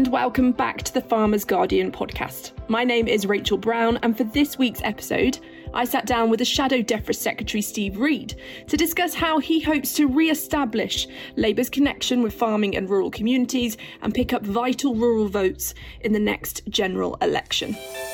and welcome back to the Farmers Guardian podcast. My name is Rachel Brown, and for this week's episode, I sat down with the Shadow DEFRA Secretary Steve Reed to discuss how he hopes to re-establish Labour's connection with farming and rural communities and pick up vital rural votes in the next general election.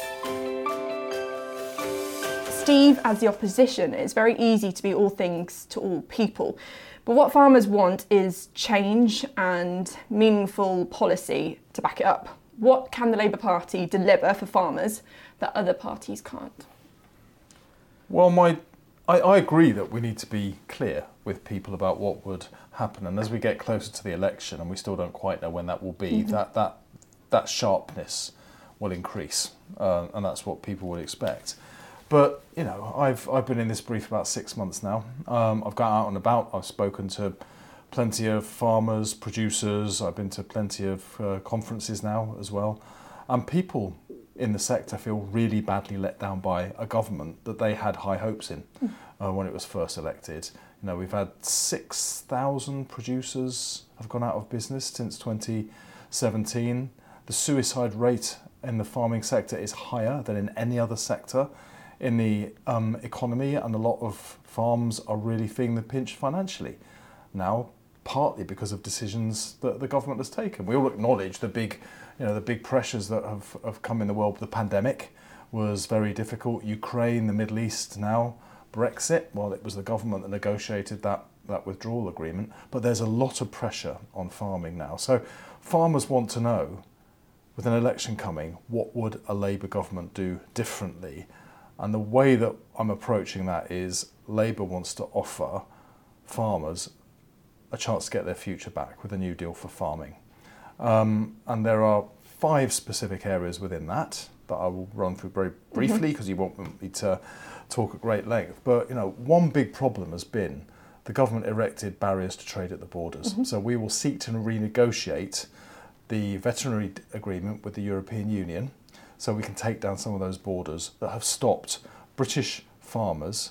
Steve, as the opposition, it's very easy to be all things to all people. But what farmers want is change and meaningful policy to back it up. What can the Labour Party deliver for farmers that other parties can't? Well, I agree that we need to be clear with people about what would happen. And as we get closer to the election, and we still don't quite know when that will be, that sharpness will increase. And that's what people would expect. But, you know, I've been in this brief about 6 months now. I've gone out and about. I've spoken to plenty of farmers, producers. I've been to plenty of conferences now as well. And people in the sector feel really badly let down by a government that they had high hopes in when it was first elected. You know, we've had 6,000 producers have gone out of business since 2017. The suicide rate in the farming sector is higher than in any other sector in the economy, and a lot of farms are really feeling the pinch financially now, partly because of decisions that the government has taken. We all acknowledge the big pressures that have come in the world. The pandemic was very difficult. Ukraine, the Middle East now, Brexit. Well, it was the government that negotiated that withdrawal agreement. But there's a lot of pressure on farming now. So farmers want to know, with an election coming, what would a Labour government do differently? And the way that I'm approaching that is Labour wants to offer farmers a chance to get their future back with a new deal for farming. And there are 5 specific areas within that I will run through very briefly because you want me to talk at great length. But, you know, one big problem has been the government erected barriers to trade at the borders. So we will seek to renegotiate the veterinary agreement with the European Union, so we can take down some of those borders that have stopped British farmers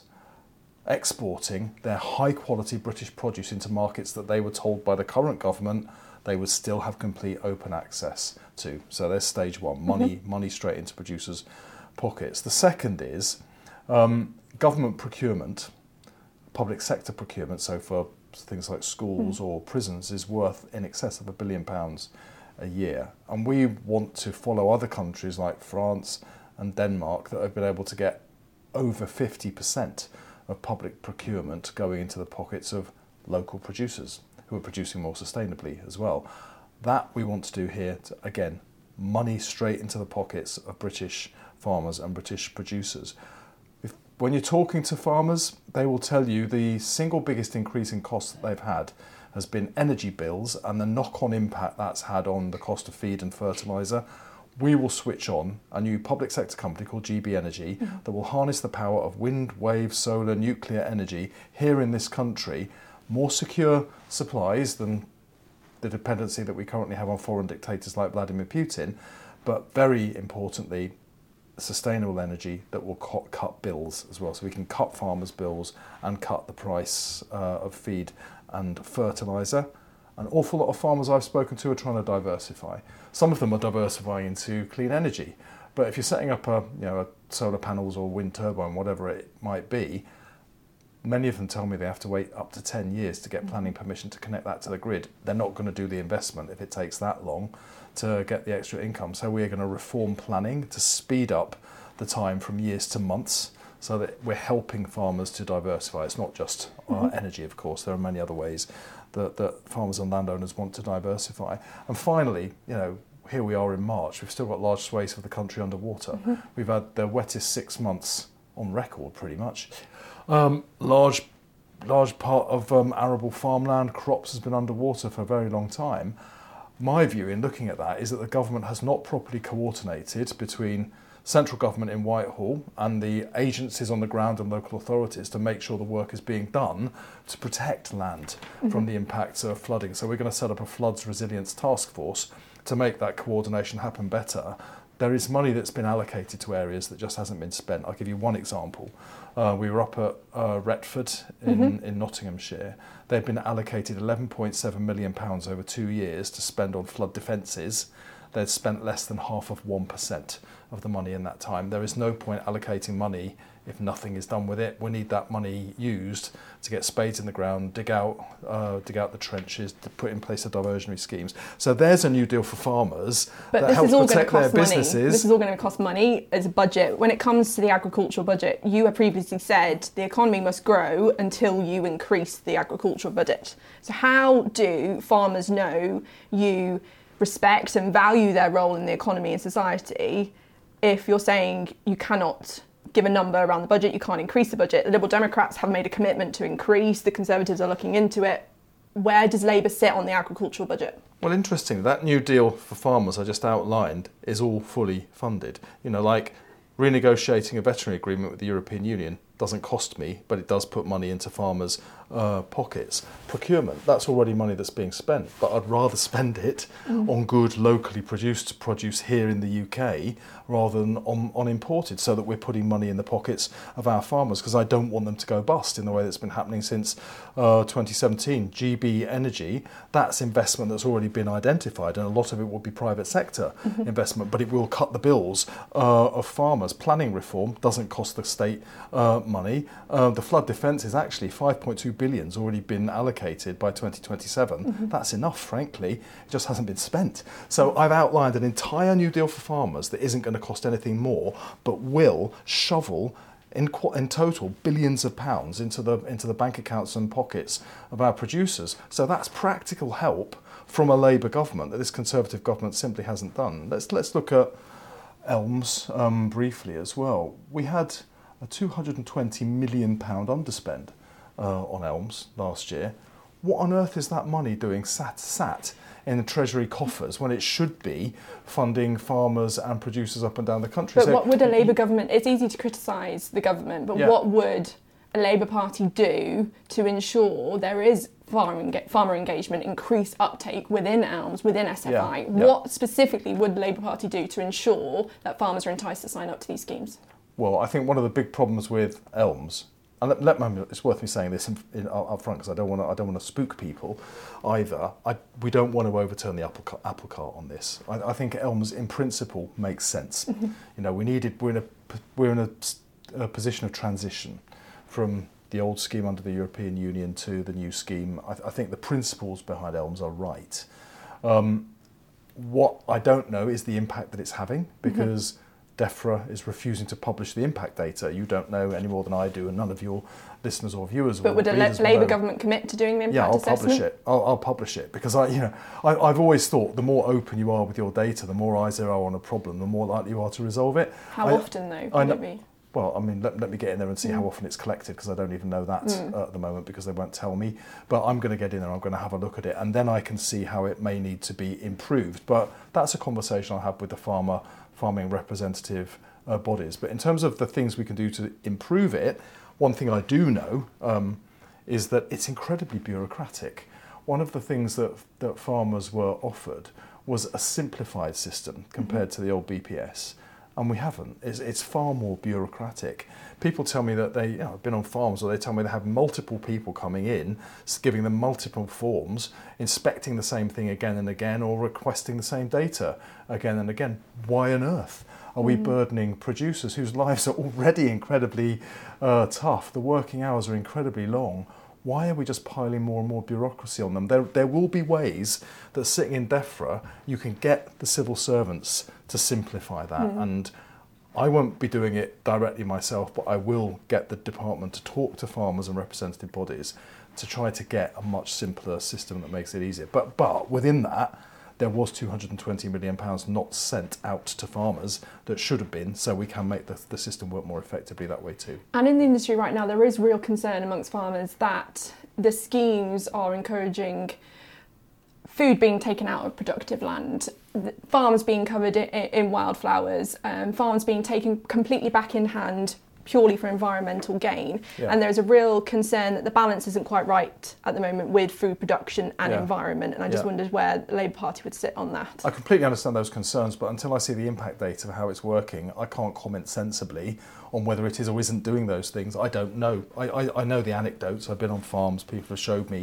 exporting their high-quality British produce into markets that they were told by the current government they would still have complete open access to. So there's stage one, money straight into producers' pockets. The second is government procurement, public sector procurement, so for things like schools or prisons, is worth in excess of £1 billion a year, and we want to follow other countries like France and Denmark that have been able to get over 50% of public procurement going into the pockets of local producers who are producing more sustainably as well. That we want to do here to, again, money straight into the pockets of British farmers and British producers. When you're talking to farmers, they will tell you the single biggest increase in costs that they've had has been energy bills and the knock-on impact that's had on the cost of feed and fertiliser. We will switch on a new public sector company called GB Energy that will harness the power of wind, wave, solar, nuclear energy here in this country, more secure supplies than the dependency that we currently have on foreign dictators like Vladimir Putin, but very importantly, sustainable energy that will cut bills as well. So we can cut farmers' bills and cut the price of feed and fertiliser. An awful lot of farmers I've spoken to are trying to diversify. Some of them are diversifying into clean energy. But if you're setting up a solar panels or wind turbine, whatever it might be, many of them tell me they have to wait up to 10 years to get planning permission to connect that to the grid. They're not going to do the investment if it takes that long to get the extra income. So we're going to reform planning to speed up the time from years to months so that we're helping farmers to diversify. It's not just energy, of course. There are many other ways that farmers and landowners want to diversify. And finally, here we are in March. We've still got large swathes of the country underwater. We've had the wettest 6 months on record, pretty much. Large part of arable farmland, crops has been underwater for a very long time. My view in looking at that is that the government has not properly coordinated between central government in Whitehall and the agencies on the ground and local authorities to make sure the work is being done to protect land from the impacts of flooding. So we're going to set up a floods resilience task force to make that coordination happen better. There is money that's been allocated to areas that just hasn't been spent. I'll give you one example. We were up at Retford in Nottinghamshire. They've been allocated £11.7 million over 2 years to spend on flood defences. they'd spent less than half of 1% of the money in that time. There is no point allocating money if nothing is done with it. We need that money used to get spades in the ground, dig out the trenches, to put in place the diversionary schemes. So there's a new deal for farmers that helps protect their businesses. This is all going to cost money as a budget. When it comes to the agricultural budget, you have previously said the economy must grow until you increase the agricultural budget. So how do farmers know you respect and value their role in the economy and society if you're saying you cannot give a number around the budget, you can't increase the budget? The Liberal Democrats have made a commitment to increase, the Conservatives are looking into it. Where does Labour sit on the agricultural budget? Well, interesting, that new deal for farmers I just outlined is all fully funded. You know, like renegotiating a veterinary agreement with the European Union doesn't cost me, but it does put money into farmers' pockets. Procurement, that's already money that's being spent, but I'd rather spend it on good locally produced produce here in the UK rather than on imported, so that we're putting money in the pockets of our farmers, because I don't want them to go bust in the way that's been happening since 2017. GB Energy, that's investment that's already been identified, and a lot of it will be private sector investment, but it will cut the bills of farmers. Planning reform doesn't cost the state money. The flood defence is actually 5.2 billion has already been allocated by 2027. That's enough, frankly. It just hasn't been spent. So I've outlined an entire new deal for farmers that isn't going to cost anything more, but will shovel in total billions of pounds into the bank accounts and pockets of our producers. So that's practical help from a Labour government that this Conservative government simply hasn't done. Let's look at Elms briefly as well. We had a £220 million underspend on Elms last year. What on earth is that money doing sat in the Treasury coffers when it should be funding farmers and producers up and down the country? But what would a Labour government, it's easy to criticise the government, but what would a Labour Party do to ensure there is farmer engagement, increased uptake within Elms, within SFI? What specifically would the Labour Party do to ensure that farmers are enticed to sign up to these schemes? Well, I think one of the big problems with Elms, and it's worth me saying this up front because I don't want to spook people either. We don't want to overturn the apple cart on this. I think Elms in principle makes sense. You know, we're in a position of transition from the old scheme under the European Union to the new scheme. I think the principles behind Elms are right. What I don't know is the impact that it's having, because DEFRA is refusing to publish the impact data. You don't know any more than I do, and none of your listeners or viewers will. But would a Labour government commit to doing the impact assessment? Publish it. I'll publish it, because I've always thought the more open you are with your data, the more eyes there are on a problem, the more likely you are to resolve it. How often though would it be? Well, I mean, let me get in there and see how often it's collected, because I don't even know that at the moment, because they won't tell me. But I'm going to get in there, I'm going to have a look at it, and then I can see how it may need to be improved. But that's a conversation I'll have with the farming representative bodies. But in terms of the things we can do to improve it, one thing I do know is that it's incredibly bureaucratic. One of the things that farmers were offered was a simplified system compared to the old BPS. And we haven't. It's far more bureaucratic. People tell me that they have been on farms, or they tell me they have multiple people coming in, giving them multiple forms, inspecting the same thing again and again, or requesting the same data again and again. Why on earth are we burdening producers whose lives are already incredibly tough? The working hours are incredibly long. Why are we just piling more and more bureaucracy on them? There will be ways that sitting in DEFRA, you can get the civil servants to simplify that. And I won't be doing it directly myself, but I will get the department to talk to farmers and representative bodies to try to get a much simpler system that makes it easier. But within that, there was £220 million not sent out to farmers that should have been, so we can make the system work more effectively that way too. And in the industry right now, there is real concern amongst farmers that the schemes are encouraging food being taken out of productive land, farms being covered in wildflowers, farms being taken completely back in hand purely for environmental gain. And there's a real concern that the balance isn't quite right at the moment with food production and environment, and I just wondered where the Labour Party would sit on that. I completely understand those concerns, but until I see the impact data of how it's working, I can't comment sensibly on whether it is or isn't doing those things. I don't know. I know the anecdotes. I've been on farms, people have showed me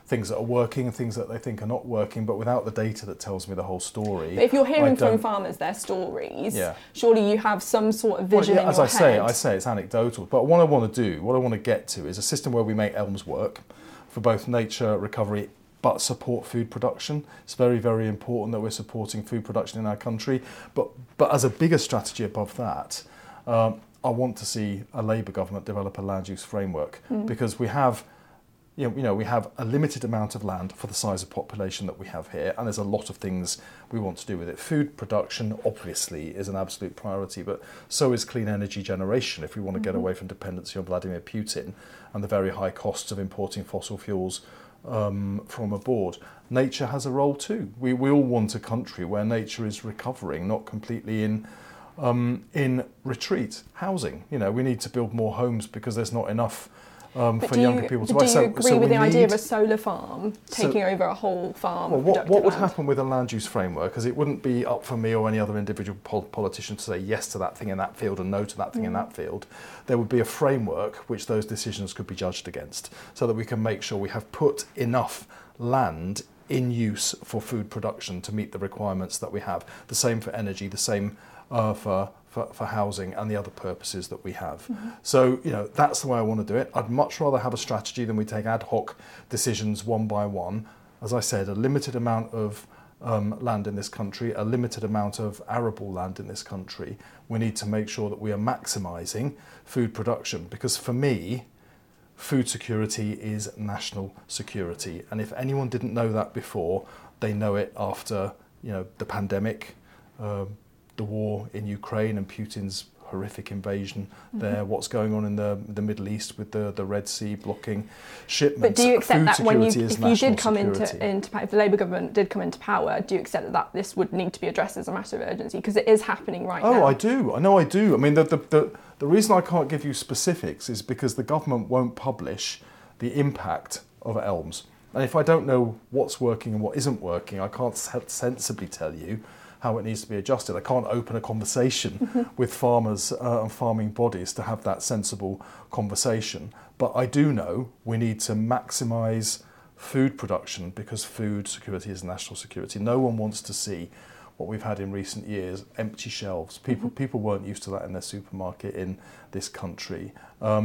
things that are working and things that they think are not working, but without the data that tells me the whole story. But if you're hearing from farmers their stories, surely you have some sort of vision in your head. As I say, it's anecdotal. But what I want to get to is a system where we make elms work for both nature recovery but support food production. It's very, very important that we're supporting food production in our country. But as a bigger strategy above that, I want to see a Labour government develop a land use framework because we have, we have a limited amount of land for the size of population that we have here, and there's a lot of things we want to do with it. Food production, obviously, is an absolute priority, but so is clean energy generation if we want to get away from dependency on Vladimir Putin and the very high costs of importing fossil fuels from abroad. Nature has a role too. We all want a country where nature is recovering, not completely in retreat. Housing, we need to build more homes because there's not enough for younger people to buy. Do you agree with the idea of a solar farm taking over a whole farm? What would happen with a land use framework? Because it wouldn't be up for me or any other individual politician to say yes to that thing in that field and no to that thing in that field. There would be a framework which those decisions could be judged against, so that we can make sure we have put enough land in use for food production to meet the requirements that we have. The same for energy, the same for housing and the other purposes that we have. So, that's the way I want to do it. I'd much rather have a strategy than we take ad hoc decisions one by one. As I said, a limited amount of land in this country, a limited amount of arable land in this country. We need to make sure that we are maximising food production, because for me, food security is national security. And if anyone didn't know that before, they know it after, the pandemic, the war in Ukraine and Putin's horrific invasion there, what's going on in the Middle East with the Red Sea blocking shipments. But do you accept that if the Labour government did come into power, do you accept that this would need to be addressed as a matter of urgency? Because it is happening right now. Oh, I do. I know I do. I mean, the reason I can't give you specifics is because the government won't publish the impact of elms. And if I don't know what's working and what isn't working, I can't sensibly tell you how it needs to be adjusted. I can't open a conversation with farmers and farming bodies to have that sensible conversation. But I do know we need to maximise food production, because food security is national security. No one wants to see what we've had in recent years, empty shelves. People weren't used to that in their supermarket in this country.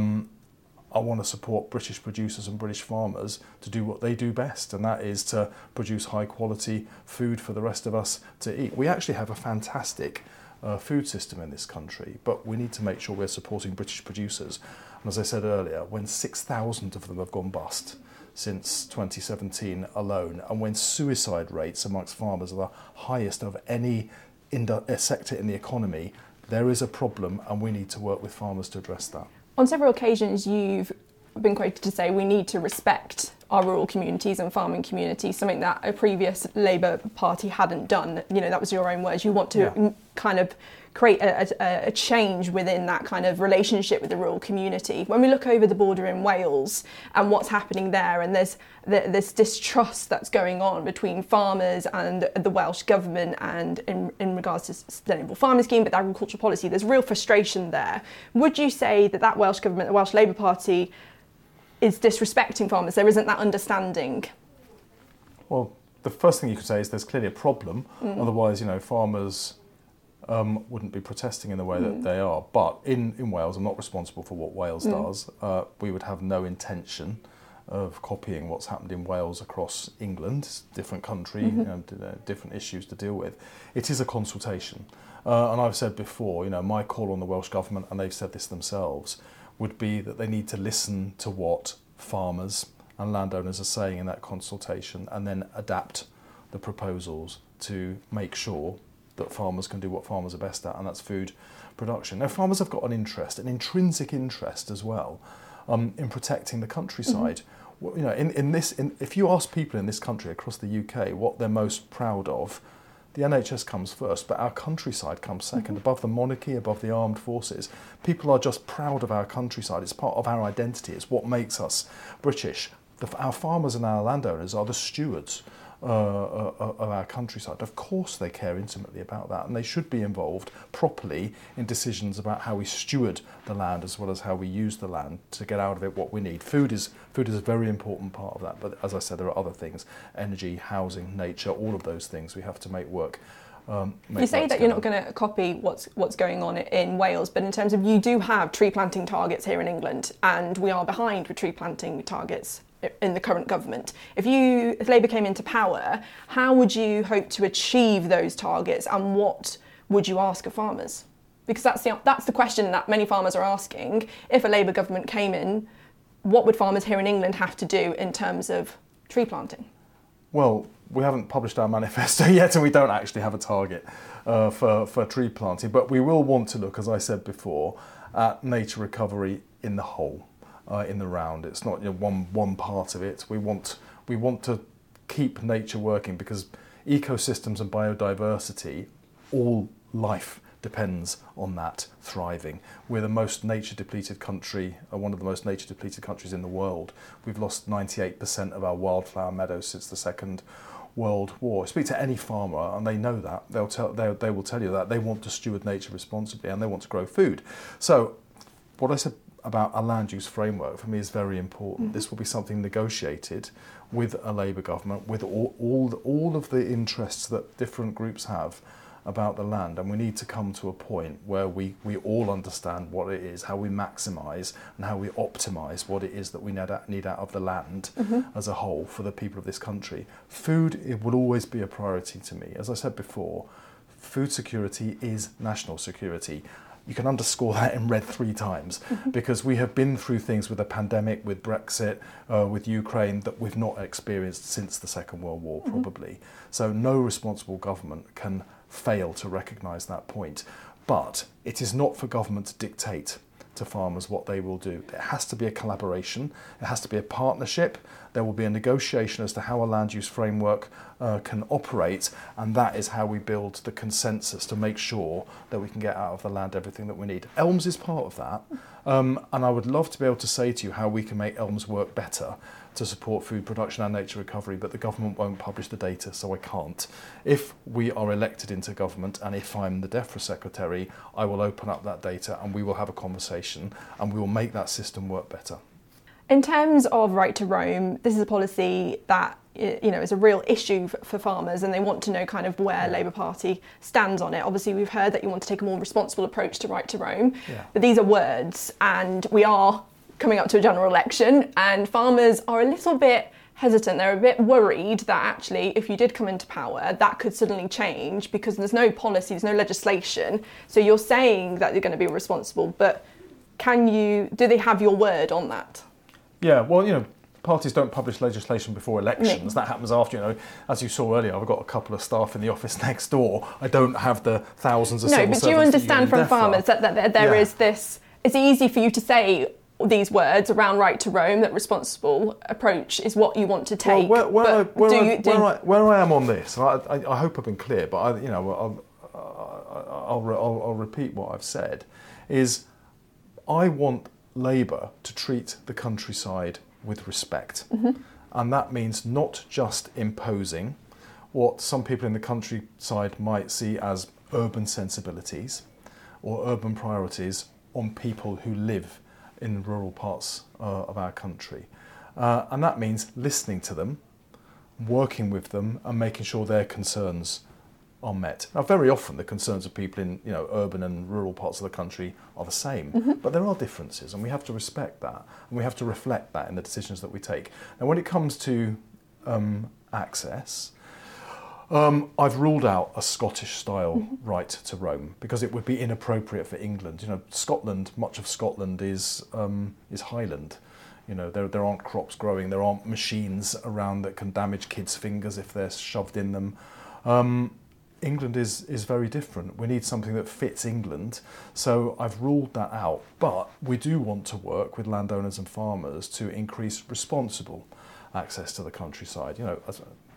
I want to support British producers and British farmers to do what they do best, and that is to produce high quality food for the rest of us to eat. We actually have a fantastic food system in this country, but we need to make sure we're supporting British producers. And as I said earlier, when 6,000 of them have gone bust since 2017 alone, and when suicide rates amongst farmers are the highest of any sector in the economy, there is a problem, and we need to work with farmers to address that. On several occasions, you've been quoted to say we need to respect our rural communities and farming communities, something that a previous Labour Party hadn't done. That was your own words. You want to kind of create a change within that kind of relationship with the rural community. When we look over the border in Wales and what's happening there, and there's this distrust that's going on between farmers and the Welsh government, and in regards to sustainable farming scheme, but the agricultural policy, there's real frustration there. Would you say that Welsh government, the Welsh Labour Party, is disrespecting farmers? There isn't that understanding? Well, the first thing you could say is there's clearly a problem. Otherwise, farmers wouldn't be protesting in the way that they are. But in Wales, I'm not responsible for what Wales does. We would have no intention of copying what's happened in Wales across England. It's a different country, different issues to deal with. It is a consultation. And I've said before, my call on the Welsh Government, and they've said this themselves, would be that they need to listen to what farmers and landowners are saying in that consultation, and then adapt the proposals to make sure that farmers can do what farmers are best at, and that's food production. Now, farmers have got an intrinsic interest as well, in protecting the countryside. If you ask people in this country across the UK what they're most proud of, the NHS comes first, but our countryside comes second. Above the monarchy, above the armed forces. People are just proud of our countryside. It's part of our identity. It's what makes us British. Our farmers and our landowners are the stewards of our countryside. Of course they care intimately about that, and they should be involved properly in decisions about how we steward the land as well as how we use the land to get out of it what we need. Food is a very important part of that, but as I said, there are other things: energy, housing, nature, all of those things we have to make work. You say that you're not going to copy what's going on in Wales, but in terms of, you do have tree planting targets here in England, and we are behind with tree planting targets in the current government. If Labour came into power, how would you hope to achieve those targets, and what would you ask of farmers? Because that's the question that many farmers are asking. If a Labour government came in, what would farmers here in England have to do in terms of tree planting? Well, we haven't published our manifesto yet, and we don't actually have a target for tree planting, but we will want to look, as I said before, at nature recovery in the whole, in the round. It's not one part of it. We want to keep nature working, because ecosystems and biodiversity, all life depends on that thriving. We're the most nature depleted country, one of the most nature depleted countries in the world. We've lost 98% of our wildflower meadows since the Second World War. Speak to any farmer and they know that. They will tell you that they want to steward nature responsibly and they want to grow food. So what I said about a land use framework for me is very important. This will be something negotiated with a Labour government, with all of the interests that different groups have about the land, and we need to come to a point where we all understand what it is, how we maximise and how we optimise what it is that we need out of the land as a whole for the people of this country. Food, it will always be a priority to me. As I said before, food security is national security. You can underscore that in red 3 times, because we have been through things with a pandemic, with Brexit, with Ukraine, that we've not experienced since the Second World War, probably. So no responsible government can fail to recognise that point. But it is not for government to dictate to farmers what they will do. It has to be a collaboration, it has to be a partnership. There will be a negotiation as to how a land use framework can operate, and that is how we build the consensus to make sure that we can get out of the land everything that we need. Elms is part of that, and I would love to be able to say to you how we can make elms work better to support food production and nature recovery, but the government won't publish the data, so I can't. If we are elected into government, and if I'm the DEFRA secretary, I will open up that data and we will have a conversation and we will make that system work better. In terms of right to roam, this is a policy that is a real issue for farmers, and they want to know kind of where Labour Party stands on it. Obviously, we've heard that you want to take a more responsible approach to right to roam, but these are words, and we are coming up to a general election, and farmers are a little bit hesitant. They're a bit worried that actually, if you did come into power, that could suddenly change because there's no policy, there's no legislation. So you're saying that you're going to be responsible, but do they have your word on that? Yeah, well, parties don't publish legislation before elections. That happens after, as you saw earlier, I've got a couple of staff in the office next door. I don't have the thousands of civil servants. No, but do you understand from farmers that there is this, it's easy for you to say these words around right to roam, that responsible approach is what you want to take. Well, where I am on this, I hope I've been clear, but I'll repeat what I've said, is I want Labour to treat the countryside with respect. And that means not just imposing what some people in the countryside might see as urban sensibilities or urban priorities on people who live in rural parts of our country. And that means listening to them, working with them, and making sure their concerns are met. Now, very often the concerns of people in urban and rural parts of the country are the same, but there are differences, and we have to respect that, and we have to reflect that in the decisions that we take. And when it comes to access, I've ruled out a Scottish-style right to roam because it would be inappropriate for England. Scotland, much of Scotland is highland. There aren't crops growing, there aren't machines around that can damage kids' fingers if they're shoved in them. England is very different. We need something that fits England. So I've ruled that out. But we do want to work with landowners and farmers to increase responsible access to the countryside.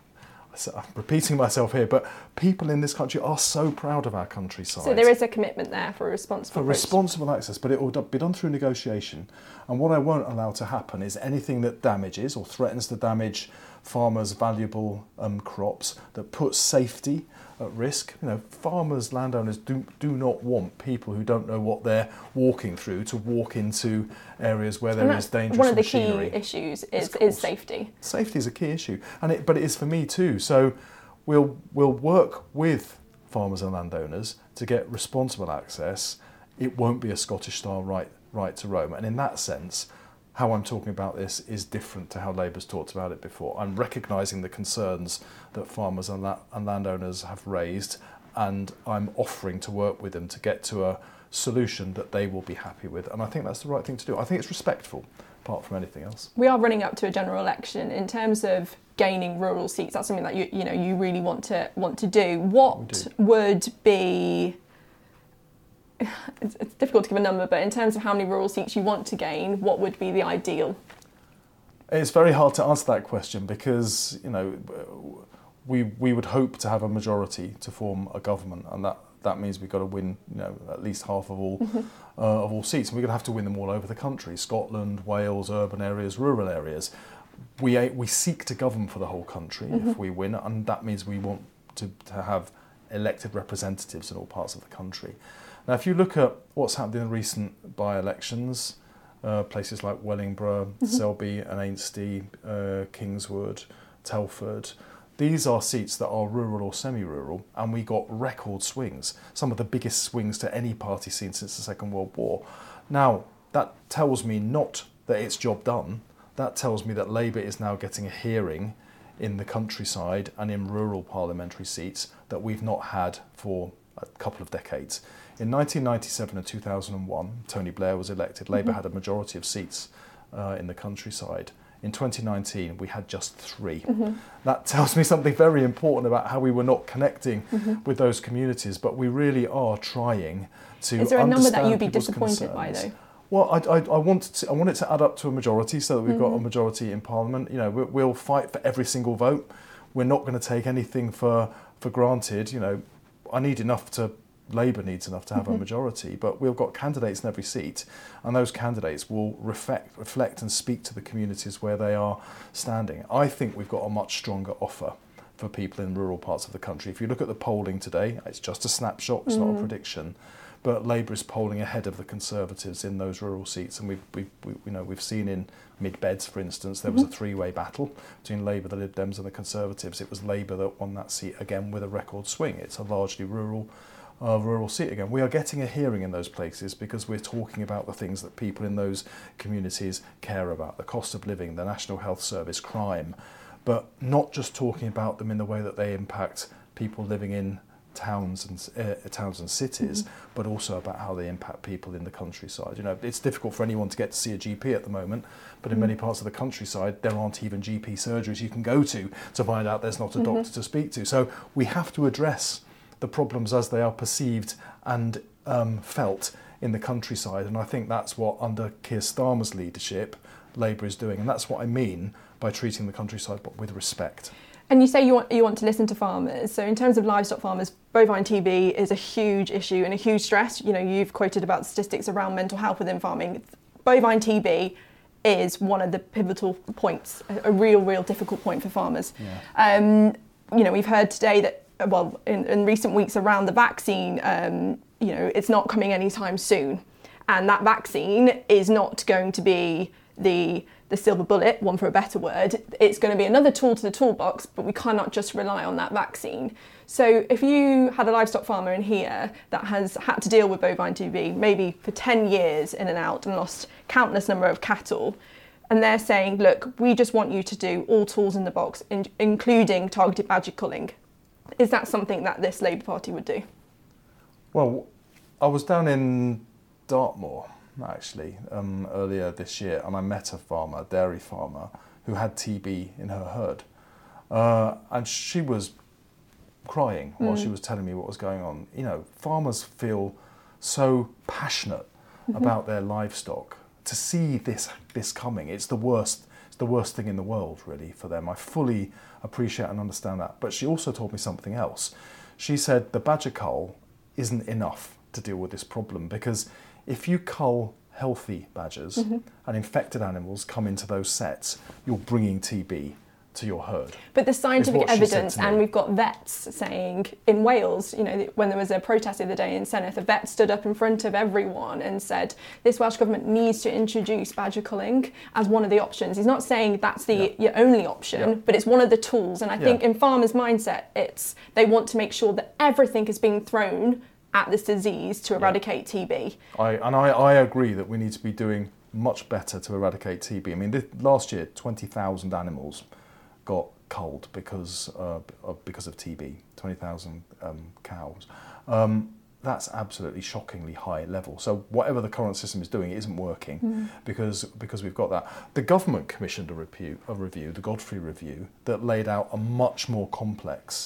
I'm repeating myself here, but people in this country are so proud of our countryside. So there is a commitment there for a responsible approach. Responsible access, but it will be done through negotiation. And what I won't allow to happen is anything that damages or threatens to damage farmers' valuable crops, that puts safety at risk. Farmers, landowners do not want people who don't know what they're walking through to walk into areas where there is dangerous one of the machinery. key issues is safety. Safety is a key issue, but it is for me too. So we'll work with farmers and landowners to get responsible access. It won't be a Scottish-style right to roam, and in that sense, how I'm talking about this is different to how Labour's talked about it before. I'm recognising the concerns that farmers and landowners have raised, and I'm offering to work with them to get to a solution that they will be happy with. And I think that's the right thing to do. I think it's respectful, apart from anything else. We are running up to a general election. In terms of gaining rural seats, that's something that you really want to do. What would be... It's difficult to give a number, but in terms of how many rural seats you want to gain, what would be the ideal? It's very hard to answer that question because, we would hope to have a majority to form a government, and that means we've got to win, at least half of all seats, and we're going to have to win them all over the country: Scotland, Wales, urban areas, rural areas. We seek to govern for the whole country if we win, and that means we want to have elected representatives in all parts of the country. Now, if you look at what's happened in the recent by-elections, places like Wellingborough, Selby and Ainsty, Kingswood, Telford, these are seats that are rural or semi-rural, and we got record swings, some of the biggest swings to any party seen since the Second World War. Now, that tells me not that it's job done, that tells me that Labour is now getting a hearing in the countryside and in rural parliamentary seats that we've not had for a couple of decades. In 1997 and 2001, Tony Blair was elected. Labour had a majority of seats in the countryside. In 2019, we had just 3. That tells me something very important about how we were not connecting with those communities, but we really are trying to understand. Is there a number that you'd be disappointed by, though? Well, I want it to add up to a majority so that we've got a majority in Parliament. We'll fight for every single vote. We're not going to take anything for granted. Labour needs enough to have a majority, but we've got candidates in every seat, and those candidates will reflect and speak to the communities where they are standing. I think we've got a much stronger offer for people in rural parts of the country. If you look at the polling today, it's just a snapshot, it's not a prediction, but Labour is polling ahead of the Conservatives in those rural seats, and we've seen in Mid-Beds, for instance, there was a three-way battle between Labour, the Lib Dems and the Conservatives. It was Labour that won that seat again with a record swing. It's a largely rural seat again. We are getting a hearing in those places because we're talking about the things that people in those communities care about: the cost of living, the National Health Service, crime, but not just talking about them in the way that they impact people living in towns and cities, but also about how they impact people in the countryside. It's difficult for anyone to get to see a GP at the moment, but in many parts of the countryside there aren't even GP surgeries you can go to find out there's not a doctor to speak to. So we have to address the problems as they are perceived and felt in the countryside, and I think that's what, under Keir Starmer's leadership, Labour is doing, and that's what I mean by treating the countryside but with respect. And you say you want to listen to farmers. So in terms of livestock farmers, bovine TB is a huge issue and a huge stress. You've quoted about statistics around mental health within farming. Bovine TB is one of the pivotal points, a real difficult point for farmers. Yeah. We've heard today that, in recent weeks around the vaccine, it's not coming anytime soon. And that vaccine is not going to be the silver bullet, one for a better word. It's going to be another tool to the toolbox, but we cannot just rely on that vaccine. So if you had a livestock farmer in here that has had to deal with bovine TB maybe for 10 years in and out and lost countless number of cattle, and they're saying, look, we just want you to do all tools in the box, including targeted badger culling. Is that something that this Labour Party would do? Well, I was down in Dartmoor, actually, earlier this year, and I met a dairy farmer, who had TB in her herd. And she was crying while she was telling me what was going on. Farmers feel so passionate about their livestock. To see this coming, it's the worst the worst thing in the world, really, for them. I fully appreciate and understand that. But she also told me something else. She said the badger cull isn't enough to deal with this problem, because if you cull healthy badgers and infected animals come into those sets, you're bringing TB to your herd. But the scientific evidence, and we've got vets saying in Wales, you know, when there was a protest the other day in Senedd, a vet stood up in front of everyone and said this Welsh Government needs to introduce badger culling as one of the options. He's not saying that's your only option, but it's one of the tools. And I think in farmers' mindset, they want to make sure that everything is being thrown at this disease to eradicate TB. I agree that we need to be doing much better to eradicate TB. I mean, last year, 20,000 animals got culled because of TB, 20,000 cows. That's absolutely shockingly high level. So whatever the current system is doing, it isn't working because we've got that. The government commissioned a review, the Godfrey Review, that laid out a much more complex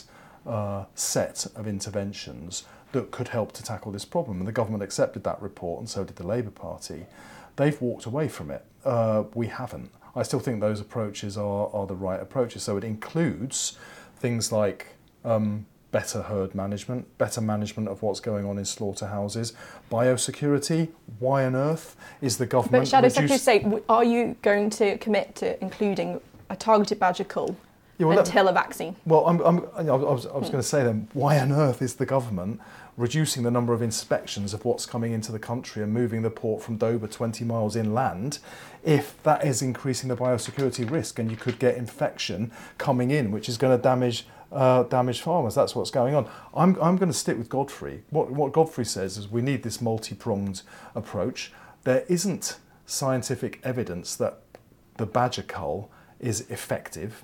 set of interventions that could help to tackle this problem. And the government accepted that report, and so did the Labour Party. They've walked away from it. We haven't. I still think those approaches are the right approaches. So it includes things like better herd management, better management of what's going on in slaughterhouses, biosecurity. Why on earth is the government... But Shadow Secretary say, are you going to commit to including a targeted badger cull until a vaccine? Well, I was going to say then, why on earth is the government reducing the number of inspections of what's coming into the country and moving the port from Dover 20 miles inland, if that is increasing the biosecurity risk and you could get infection coming in, which is going to damage farmers? That's what's going on. I'm going to stick with Godfrey. What Godfrey says is we need this multi-pronged approach. There isn't scientific evidence that the badger cull is effective.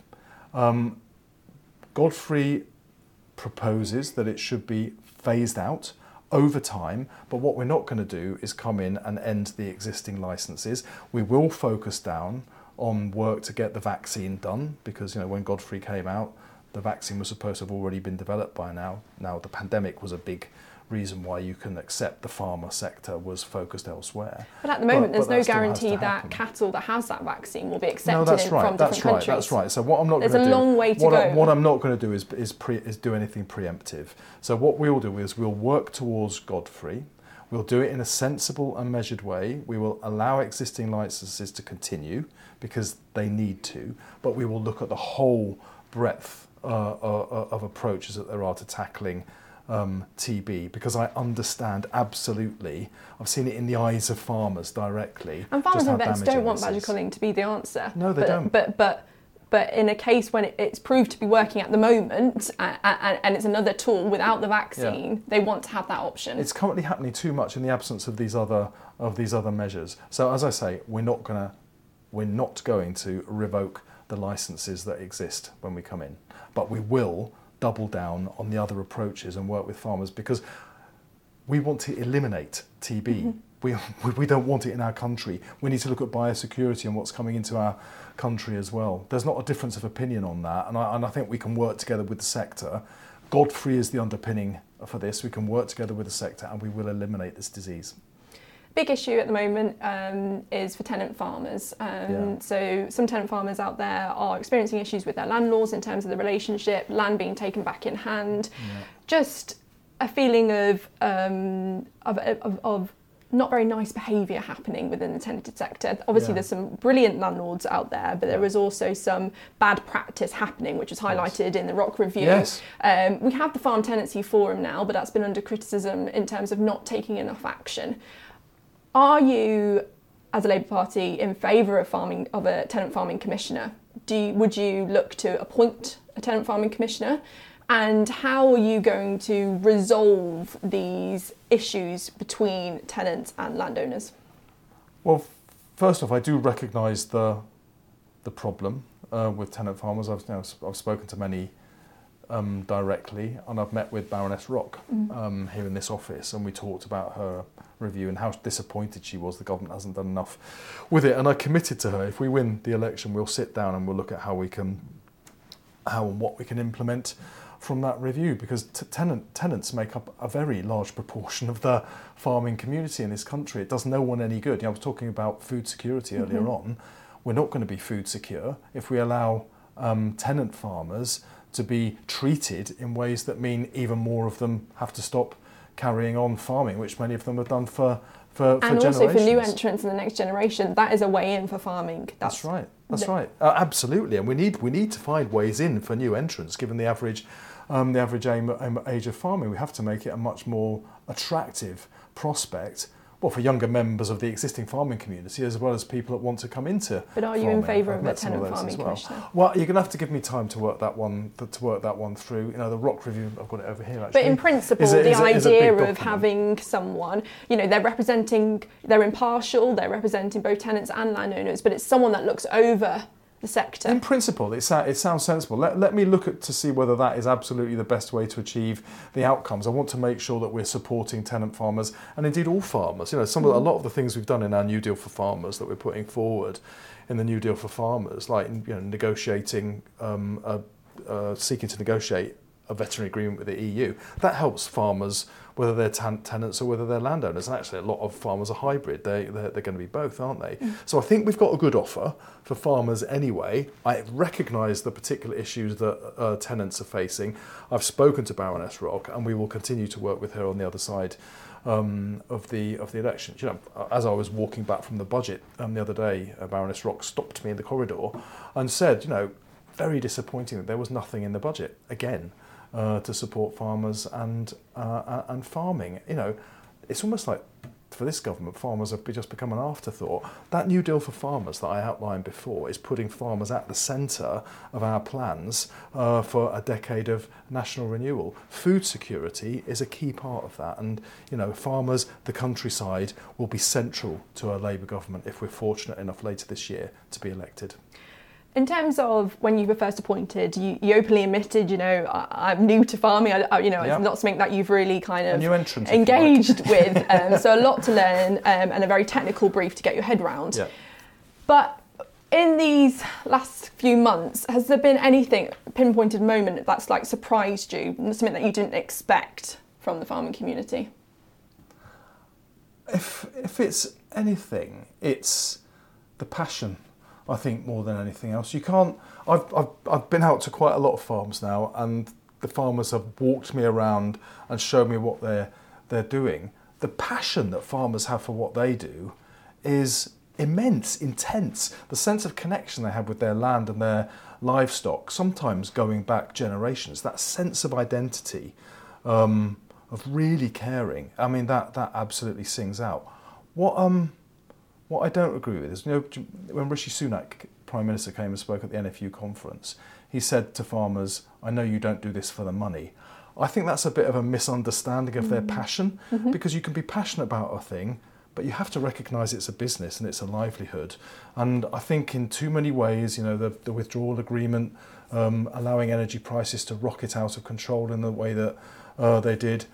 Godfrey proposes that it should be phased out over time, but what we're not going to do is come in and end the existing licences. We will focus down on work to get the vaccine done, because when Godfrey came out, the vaccine was supposed to have already been developed by now. Now, the pandemic was a big reason why you can accept the farmer sector was focused elsewhere. But at the moment, there's no guarantee that cattle that has that vaccine will be accepted from different countries. That's right. So what I'm not going to do... There's a long way to go. What I'm not going to do is do anything preemptive. So what we'll do is we'll work towards Godfrey. We'll do it in a sensible and measured way. We will allow existing licences to continue because they need to, but we will look at the whole breadth of approaches that there are to tackling TB, because I understand absolutely. I've seen it in the eyes of farmers directly. And farmers and vets don't want badger culling to be the answer. No, they don't. But in a case when it's proved to be working at the moment, and it's another tool without the vaccine, they want to have that option. It's currently happening too much in the absence of these other measures. So as I say, we're not going to revoke the licences that exist when we come in, but we will double down on the other approaches and work with farmers, because we want to eliminate TB. We don't want it in our country. We need to look at biosecurity and what's coming into our country as well. There's not a difference of opinion on that, and I think we can work together with the sector. Godfrey is the underpinning for this. We can work together with the sector and we will eliminate this disease. Big issue at the moment is for tenant farmers. So some tenant farmers out there are experiencing issues with their landlords in terms of the relationship, land being taken back in hand, just a feeling of not very nice behaviour happening within the tenanted sector. Obviously, there's some brilliant landlords out there, but there is also some bad practice happening, which was highlighted in the ROC review. We have the Farm Tenancy Forum now, but that's been under criticism in terms of not taking enough action. Are you, as a Labour Party, in favour of a tenant farming commissioner? Would you look to appoint a tenant farming commissioner? And how are you going to resolve these issues between tenants and landowners? Well, first off, I do recognise the problem with tenant farmers. I've spoken to many directly, and I've met with Baroness Rock here in this office, and we talked about her review and how disappointed she was the government hasn't done enough with it. And I committed to her, if we win the election, we'll sit down and we'll look at how and what we can implement from that review, because tenants make up a very large proportion of the farming community in this country. It does no one any good. I was talking about food security earlier on. we're not going to be food secure if we allow tenant farmers to be treated in ways that mean even more of them have to stop carrying on farming, which many of them have done for generations. And also for new entrants in the next generation, that is a way in for farming. That's right. Absolutely, and we need to find ways in for new entrants. Given the average age of farming, we have to make it a much more attractive prospect. Well, for younger members of the existing farming community, as well as people that want to come into. But are you in favour of a tenant farming commissioner? Well, you're going to have to give me time to work that one through. You know, the ROC review, I've got it over here actually. But in principle, the idea of having someone, you know, they're impartial, they're representing both tenants and landowners, but it's someone that looks over the sector. In principle, it sounds sensible. Let me look to see whether that is absolutely the best way to achieve the outcomes. I want to make sure that we're supporting tenant farmers and indeed all farmers. You know, a lot of the things we've done in our New Deal for Farmers that we're putting forward in the New Deal for Farmers, like negotiating, seeking to negotiate a veterinary agreement with the EU, that helps farmers, whether they're tenants or whether they're landowners. And actually a lot of farmers are hybrid. They're going to be both, aren't they? So I think we've got a good offer for farmers anyway. I recognise the particular issues that tenants are facing. I've spoken to Baroness Rock and we will continue to work with her on the other side of the election. You know, as I was walking back from the budget the other day, Baroness Rock stopped me in the corridor and said, you know, very disappointing that there was nothing in the budget again to support farmers and farming. You know, it's almost like for this government, farmers have just become an afterthought. That New Deal for Farmers that I outlined before is putting farmers at the centre of our plans for a decade of national renewal. Food security is a key part of that, and you know, farmers, the countryside, will be central to a Labour government if we're fortunate enough later this year to be elected. In terms of when you were first appointed, you openly admitted, you know, I'm new to farming. It's not something that you've really kind of engaged with. So a lot to learn and a very technical brief to get your head around. Yeah. But in these last few months, has there been anything, pinpointed moment that's like surprised you, something that you didn't expect from the farming community? If it's anything, it's the passion. I think more than anything else. You can't. I've been out to quite a lot of farms now, and the farmers have walked me around and showed me what they're doing. The passion that farmers have for what they do is immense, intense. The sense of connection they have with their land and their livestock, sometimes going back generations. That sense of identity, of really caring. I mean, that absolutely sings out. What I don't agree with is, you know, when Rishi Sunak, Prime Minister, came and spoke at the NFU conference, he said to farmers, I know you don't do this for the money. I think that's a bit of a misunderstanding of their passion, because you can be passionate about a thing, but you have to recognise it's a business and it's a livelihood. And I think in too many ways, you know, the withdrawal agreement, allowing energy prices to rocket out of control in the way that they did,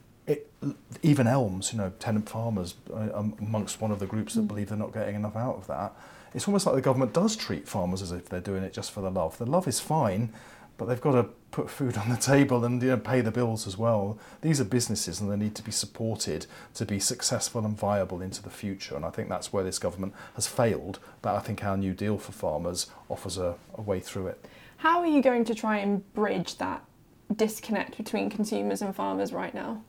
even Elms, you know, tenant farmers, amongst one of the groups that believe they're not getting enough out of that. It's almost like the government does treat farmers as if they're doing it just for the love. The love is fine, but they've got to put food on the table and, you know, pay the bills as well. These are businesses and they need to be supported to be successful and viable into the future. And I think that's where this government has failed, but I think our New Deal for Farmers offers a way through it. How are you going to try and bridge that disconnect between consumers and farmers right now?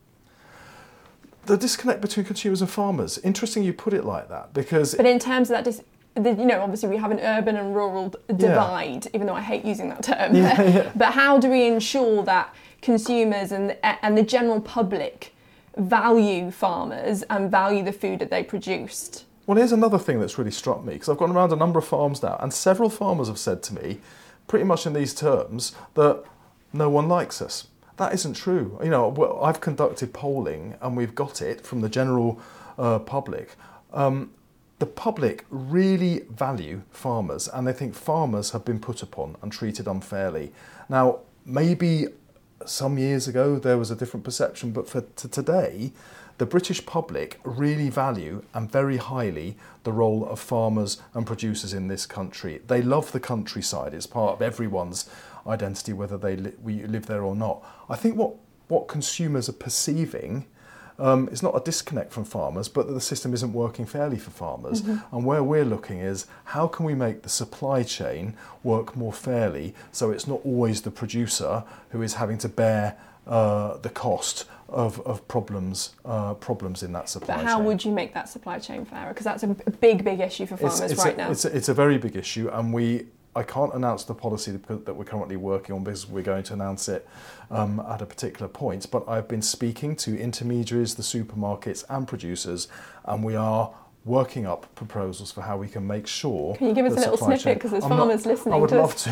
The disconnect between consumers and farmers. Interesting you put it like that, because... But in terms of that, you know, obviously we have an urban and rural divide, even though I hate using that term. But how do we ensure that consumers and the general public value farmers and value the food that they produced? Well, here's another thing that's really struck me, because I've gone around a number of farms now, and several farmers have said to me, pretty much in these terms, that no one likes us. That isn't true. You know, I've conducted polling and we've got it from the general public. The public really value farmers and they think farmers have been put upon and treated unfairly. Now, maybe some years ago there was a different perception, but for today, the British public really value and very highly the role of farmers and producers in this country. They love the countryside. It's part of everyone's identity, whether we live there or not. I think what consumers are perceiving it's not a disconnect from farmers, but that the system isn't working fairly for farmers. And where we're looking is, how can we make the supply chain work more fairly so it's not always the producer who is having to bear the cost of problems in that supply chain. But how would you make that supply chain fairer? Because that's a big issue for farmers right now. It's a very big issue, and I can't announce the policy that we're currently working on because we're going to announce it at a particular point. But I've been speaking to intermediaries, the supermarkets and producers, and we are working up proposals for how we can make sure... Can you give us a little snippet, because there's farmers listening to us? I would love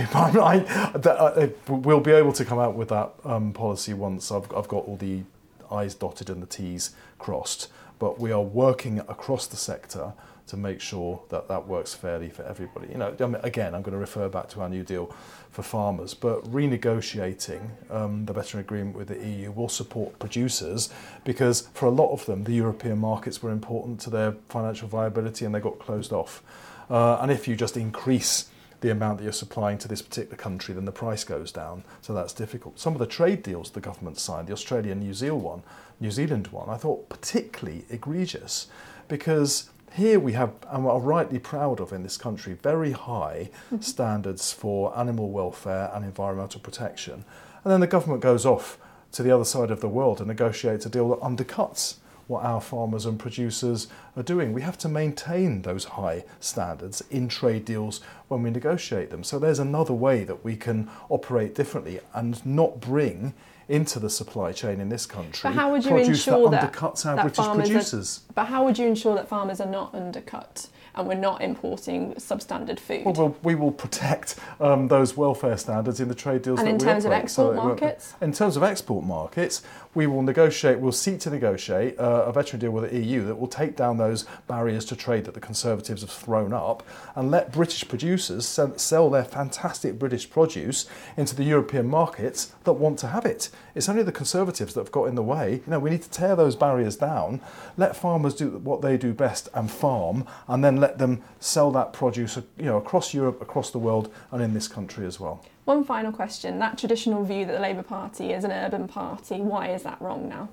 to, but we'll be able to come out with that policy once I've got all the I's dotted and the T's crossed. But we are working across the sector to make sure that that works fairly for everybody. You know, again, I'm going to refer back to our New Deal for farmers, but renegotiating the veterinary agreement with the EU will support producers, because for a lot of them, the European markets were important to their financial viability and they got closed off. And if you just increase the amount that you're supplying to this particular country, then the price goes down. So that's difficult. Some of the trade deals the government signed, the Australia-New Zealand one, I thought particularly egregious, because here we have, and are rightly proud of in this country, very high standards for animal welfare and environmental protection. And then the government goes off to the other side of the world and negotiates a deal that undercuts what our farmers and producers are doing. We have to maintain those high standards in trade deals when we negotiate them. So there's another way that we can operate differently and not bring into the supply chain in this country but how would you produce ensure that undercuts our British producers. But how would you ensure that farmers are not undercut and we're not importing substandard food? Well, we will protect those welfare standards in the trade deals that we operate. And in terms of export markets? In terms of export markets, we'll seek to negotiate a veterinary deal with the EU that will take down those barriers to trade that the Conservatives have thrown up and let British producers sell their fantastic British produce into the European markets that want to have it. It's only the Conservatives that have got in the way. You know, we need to tear those barriers down, let farmers do what they do best and farm, and then let them sell that produce, you know, across Europe, across the world, and in this country as well. One final question. That traditional view that the Labour Party is an urban party, why is that wrong now?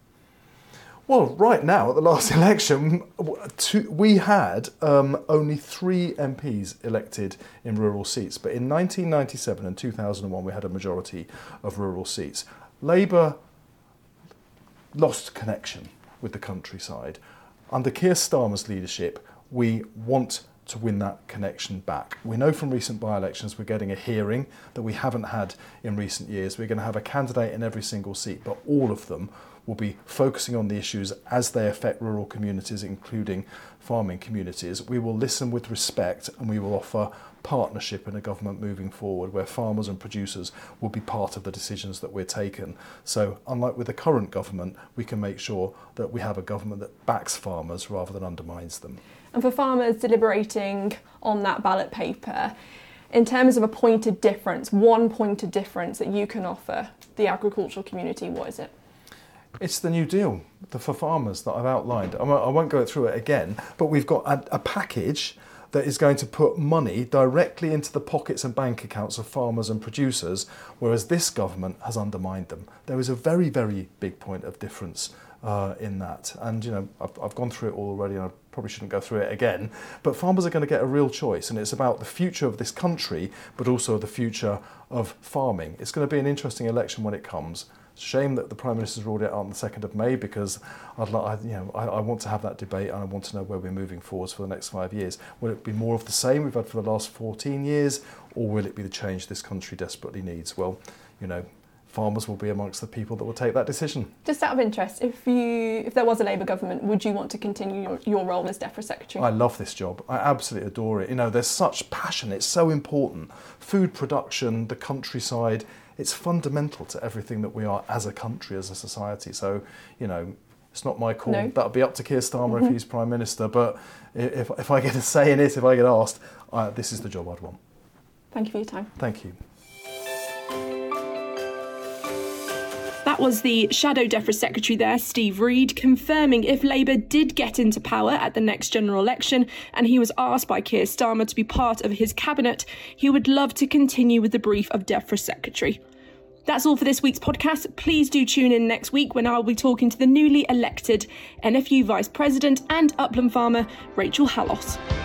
Well, right now, at the last election, we had only 3 MPs elected in rural seats. But in 1997 and 2001, we had a majority of rural seats. Labour lost connection with the countryside. Under Keir Starmer's leadership, we want to win that connection back. We know from recent by-elections we're getting a hearing that we haven't had in recent years. We're going to have a candidate in every single seat, but all of them will be focusing on the issues as they affect rural communities, including farming communities. We will listen with respect and we will offer partnership in a government moving forward where farmers and producers will be part of the decisions that we're taking. So unlike with the current government, we can make sure that we have a government that backs farmers rather than undermines them. And for farmers deliberating on that ballot paper, in terms of a point of difference, one point of difference that you can offer the agricultural community, what is it? It's the New Deal for farmers that I've outlined. I won't go through it again, but we've got a package that is going to put money directly into the pockets and bank accounts of farmers and producers, whereas this government has undermined them. There is a very, very big point of difference in that. And, you know, I've gone through it all already and I probably shouldn't go through it again. But farmers are going to get a real choice, and it's about the future of this country, but also the future of farming. It's going to be an interesting election when it comes. Shame that the Prime Minister's ruled it out on the 2nd of May, because I want to have that debate and I want to know where we're moving forwards for the next 5 years. Will it be more of the same we've had for the last 14 years, or will it be the change this country desperately needs? Well, you know, farmers will be amongst the people that will take that decision. Just out of interest, if there was a Labour government, would you want to continue your role as DEFRA Secretary? I love this job. I absolutely adore it. You know, there's such passion. It's so important. Food production, the countryside, it's fundamental to everything that we are as a country, as a society. So, you know, it's not my call. No. That'll be up to Keir Starmer if he's Prime Minister. But if I get a say in it, if I get asked, this is the job I'd want. Thank you for your time. Thank you. That was the Shadow DEFRA Secretary there, Steve Reid, confirming if Labour did get into power at the next general election and he was asked by Keir Starmer to be part of his cabinet, he would love to continue with the brief of DEFRA Secretary. That's all for this week's podcast. Please do tune in next week when I'll be talking to the newly elected NFU Vice President and upland farmer, Rachel Hallos.